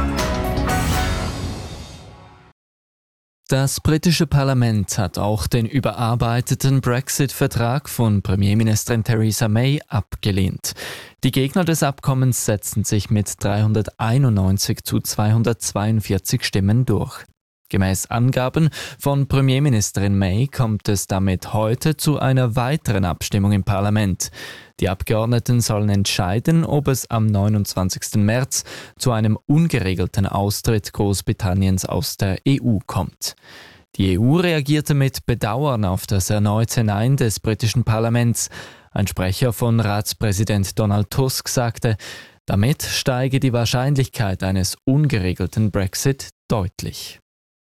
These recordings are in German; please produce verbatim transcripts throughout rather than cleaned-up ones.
Das britische Parlament hat auch den überarbeiteten Brexit-Vertrag von Premierministerin Theresa May abgelehnt. Die Gegner des Abkommens setzten sich mit dreihunderteinundneunzig zu zweihundertzweiundvierzig Stimmen durch. Gemäß Angaben von Premierministerin May kommt es damit heute zu einer weiteren Abstimmung im Parlament. Die Abgeordneten sollen entscheiden, ob es am neunundzwanzigsten März zu einem ungeregelten Austritt Großbritanniens aus der E U kommt. Die E U reagierte mit Bedauern auf das erneute Nein des britischen Parlaments. Ein Sprecher von Ratspräsident Donald Tusk sagte, damit steige die Wahrscheinlichkeit eines ungeregelten Brexit deutlich.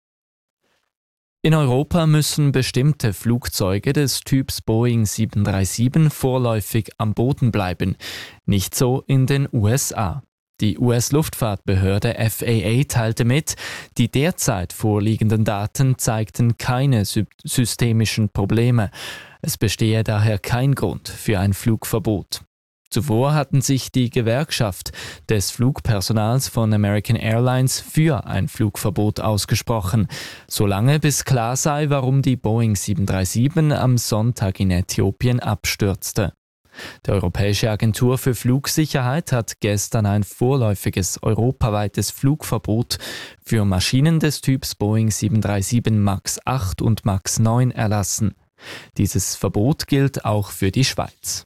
In Europa müssen bestimmte Flugzeuge des Typs Boeing sieben drei sieben vorläufig am Boden bleiben, nicht so in den U S A. Die U S-Luftfahrtbehörde F A A teilte mit, die derzeit vorliegenden Daten zeigten keine sy- systemischen Probleme. Es bestehe daher kein Grund für ein Flugverbot. Zuvor hatten sich die Gewerkschaft des Flugpersonals von American Airlines für ein Flugverbot ausgesprochen, solange bis klar sei, warum die Boeing sieben drei sieben am Sonntag in Äthiopien abstürzte. Die Europäische Agentur für Flugsicherheit hat gestern ein vorläufiges europaweites Flugverbot für Maschinen des Typs Boeing sieben drei sieben MAX acht und MAX neun erlassen. Dieses Verbot gilt auch für die Schweiz.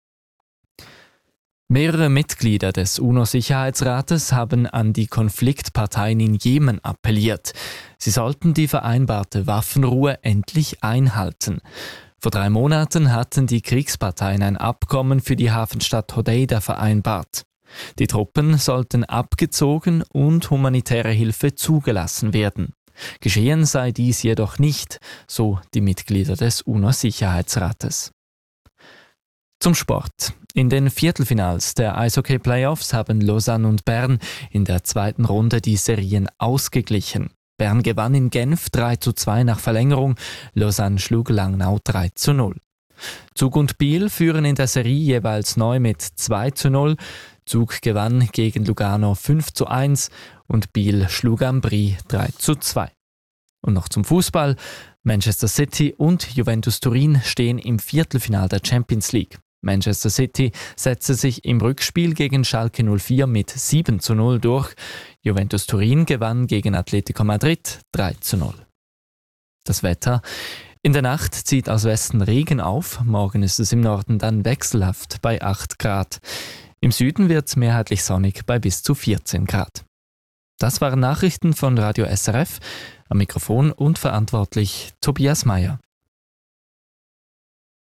Mehrere Mitglieder des UNO-Sicherheitsrates haben an die Konfliktparteien in Jemen appelliert. Sie sollten die vereinbarte Waffenruhe endlich einhalten. Vor drei Monaten hatten die Kriegsparteien ein Abkommen für die Hafenstadt Hodeida vereinbart. Die Truppen sollten abgezogen und humanitäre Hilfe zugelassen werden. Geschehen sei dies jedoch nicht, so die Mitglieder des UNO-Sicherheitsrates. Zum Sport. In den Viertelfinals der Eishockey-Playoffs haben Lausanne und Bern in der zweiten Runde die Serien ausgeglichen. Bern gewann in Genf drei zu zwei nach Verlängerung, Lausanne schlug Langnau drei zu null. Zug und Biel führen in der Serie jeweils neu mit zwei zu null. Zug gewann gegen Lugano fünf zu eins und Biel schlug Ambri drei zu zwei. Und noch zum Fußball. Manchester City und Juventus Turin stehen im Viertelfinal der Champions League. Manchester City setzte sich im Rückspiel gegen Schalke null vier mit sieben zu null durch. Juventus Turin gewann gegen Atletico Madrid drei zu null. Das Wetter. In der Nacht zieht aus Westen Regen auf. Morgen ist es im Norden dann wechselhaft bei acht Grad. Im Süden wird es mehrheitlich sonnig bei bis zu vierzehn Grad. Das waren Nachrichten von Radio S R F. Am Mikrofon und verantwortlich Tobias Meyer.